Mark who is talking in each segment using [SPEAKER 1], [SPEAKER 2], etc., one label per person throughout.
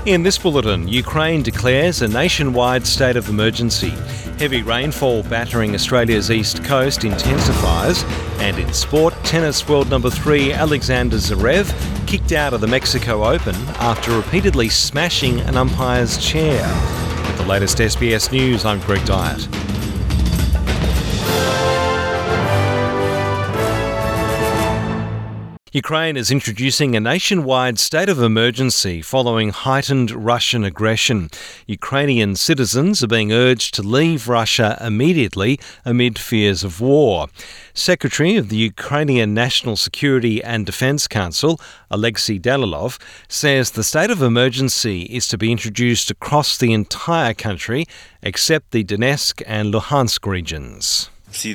[SPEAKER 1] In this bulletin, Ukraine declares a nationwide state of emergency. Heavy rainfall battering Australia's east coast intensifies. And in sport, tennis world number 3 Alexander Zverev kicked out of the Mexico Open after repeatedly smashing an umpire's chair. With the latest SBS News, I'm Greg Dyett. Ukraine is introducing a nationwide state of emergency following heightened Russian aggression. Ukrainian citizens are being urged to leave Russia immediately amid fears of war. Secretary of the Ukrainian National Security and Defence Council, Alexei Danilov, says the state of emergency is to be introduced across the entire country except the Donetsk and Luhansk regions.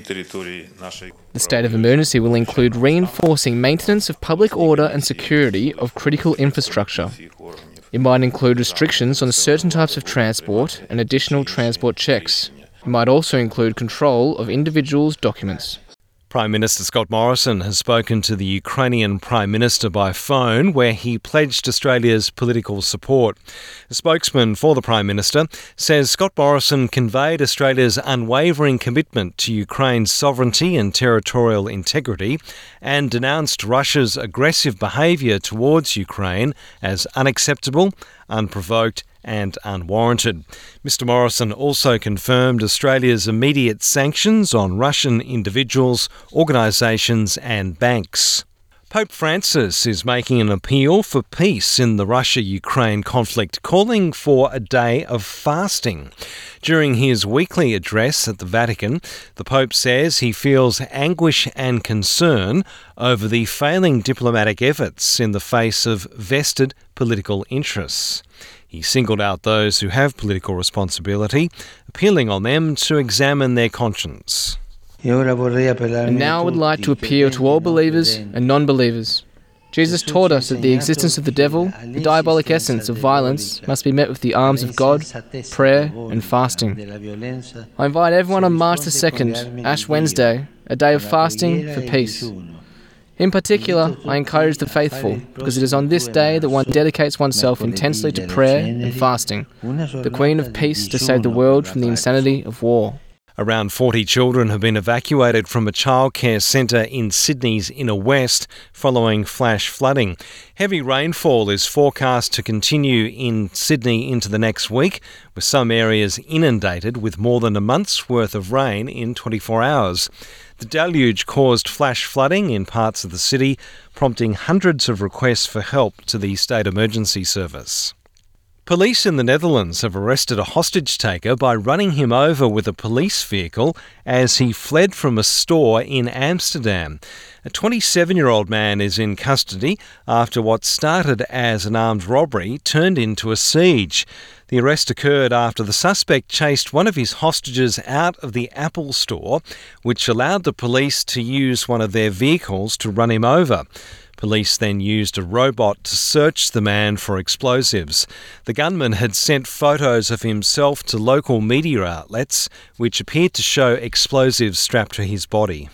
[SPEAKER 2] The state of emergency will include reinforcing maintenance of public order and security of critical infrastructure. It might include restrictions on certain types of transport and additional transport checks. It might also include control of individuals' documents.
[SPEAKER 1] Prime Minister Scott Morrison has spoken to the Ukrainian Prime Minister by phone, where he pledged Australia's political support. A spokesman for the Prime Minister says Scott Morrison conveyed Australia's unwavering commitment to Ukraine's sovereignty and territorial integrity and denounced Russia's aggressive behaviour towards Ukraine as unacceptable, unprovoked and unwarranted. Mr Morrison also confirmed Australia's immediate sanctions on Russian individuals, organisations and banks. Pope Francis is making an appeal for peace in the Russia-Ukraine conflict, calling for a day of fasting. During his weekly address at the Vatican, the Pope says he feels anguish and concern over the failing diplomatic efforts in the face of vested political interests. He singled out those who have political responsibility, appealing on them to examine their conscience.
[SPEAKER 2] And now I would like to appeal to all believers and non-believers. Jesus taught us that the existence of the devil, the diabolic essence of violence, must be met with the arms of God, prayer and fasting. I invite everyone on March the 2nd, Ash Wednesday, a day of fasting for peace. In particular, I encourage the faithful, because it is on this day that one dedicates oneself intensely to prayer and fasting, the Queen of Peace to save the world from the insanity of war.
[SPEAKER 1] Around 40 children have been evacuated from a childcare centre in Sydney's inner west following flash flooding. Heavy rainfall is forecast to continue in Sydney into the next week, with some areas inundated with more than a month's worth of rain in 24 hours. The deluge caused flash flooding in parts of the city, prompting hundreds of requests for help to the State Emergency Service. Police in the Netherlands have arrested a hostage-taker by running him over with a police vehicle as he fled from a store in Amsterdam. A 27-year-old man is in custody after what started as an armed robbery turned into a siege. The arrest occurred after the suspect chased one of his hostages out of the Apple store, which allowed the police to use one of their vehicles to run him over. Police then used a robot to search the man for explosives. The gunman had sent photos of himself to local media outlets, which appeared to show explosives strapped to his body.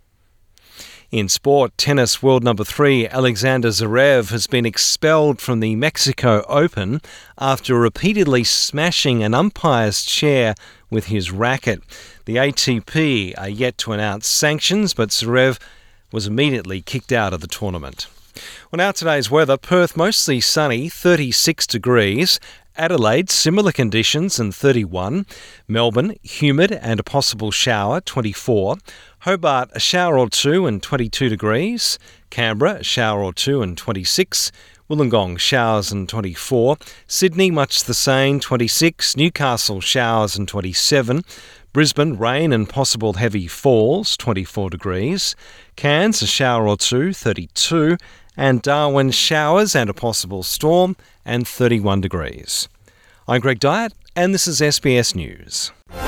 [SPEAKER 1] In sport, tennis world number 3 Alexander Zverev has been expelled from the Mexico Open after repeatedly smashing an umpire's chair with his racket. The ATP are yet to announce sanctions, but Zverev was immediately kicked out of the tournament. Well, now today's weather: Perth mostly sunny, 36 degrees. Adelaide, similar conditions and 31. Melbourne, humid and a possible shower, 24. Hobart, a shower or two and 22 degrees. Canberra, a shower or two and 26. Wollongong, showers and 24. Sydney, much the same, 26. Newcastle, showers and 27. Brisbane, rain and possible heavy falls, 24 degrees. Cairns, a shower or two, 32. And Darwin, showers and a possible storm, and 31 degrees. I'm Greg Dyett, and this is SBS News.